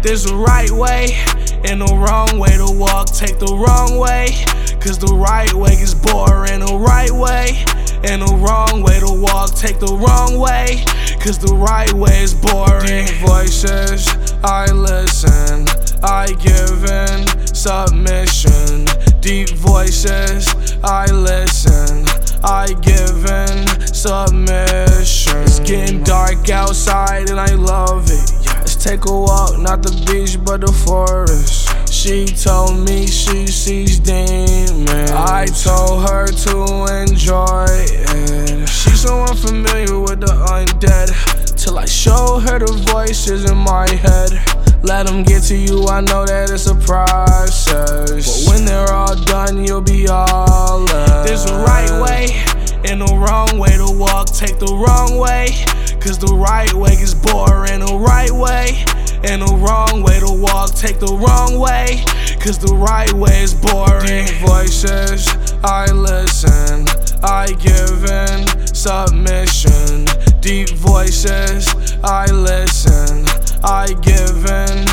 There's a right way and a wrong way to walk. Take the wrong way, cause the right way is boring. A right way and a wrong way to walk. Take the wrong way, cause the right way is boring. Deep voices, I listen, I give in submission. Deep voices, I listen, I give in submission. It's getting dark outside and I love it. Let's take a walk, not the beach but the forest. She told me she sees demons. I told her to enjoy it. She's so unfamiliar with the undead, till I show her the voices in my head. Let them get to you, I know that it's a process, but when they're all done, you'll be all left. There's a right way and a wrong way to walk. Take the wrong way, cause the right way is boring. A right way and a wrong way to walk. Take the wrong way, cause the right way is boring. Deep voices, I listen, I give in submission. Deep voices, I listen, I give in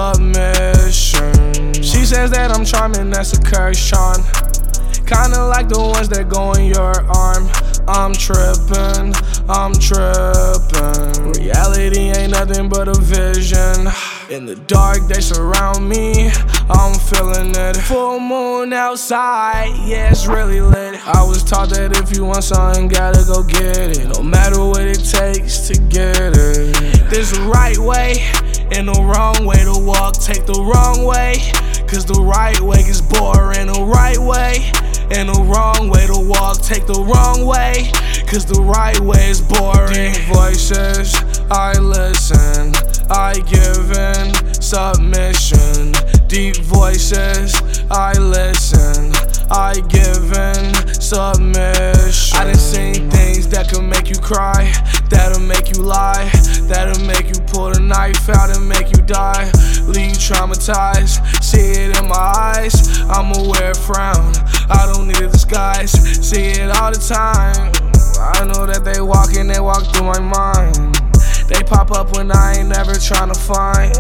submission. She says that I'm charming, that's a curse, Sean. Kinda like the ones that go in your arm. I'm trippin', I'm trippin'. Reality ain't nothing but a vision. In the dark, they surround me, I'm feeling it. Full moon outside, yeah, it's really lit. I was taught that if you want something, gotta go get it, no matter what it takes to get it. There's a right way and a wrong way to walk. Take the wrong way, cause the right way is boring. A right way and a wrong way to walk. Take the wrong way, cause the right way is boring. Deep voices, I listen, I give in submission. Deep voices, I listen, I give in submission. I done seen things that could make you cry, that'll make you lie, that'll make you pull the knife out and make you die. Leave you traumatized, see it in my eyes, I'ma wear a frown, I don't need a disguise, see it all the time. I know that they walk through my mind. They pop up when I ain't never tryna find.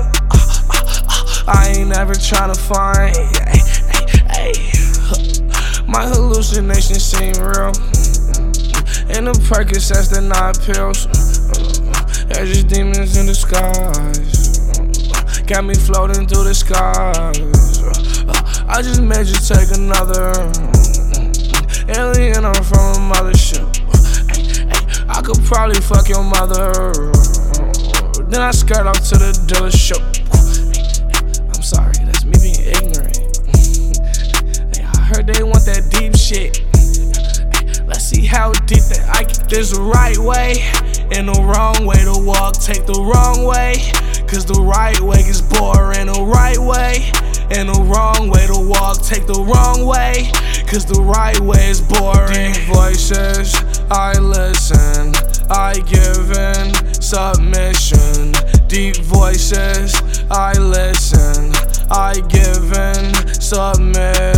I ain't never tryna find. My hallucinations seem real, and the Percocets, they're not pills. They're just demons in disguise. Got me floating through the skies. I just made you take another alien, I'm from a mothership. I could probably fuck your mother, then I skirt off to the dealership. I'm sorry, that's me being ignorant. I heard they want that deep shit. Let's see how deep that I can. There's a right way and a wrong way to walk. Take the wrong way, cause the right way is boring. A right way and a wrong way to walk. Take the wrong way, cause the right way is boring. Deep voices, I listen, I give in submission. Deep voices, I listen, I give in submission.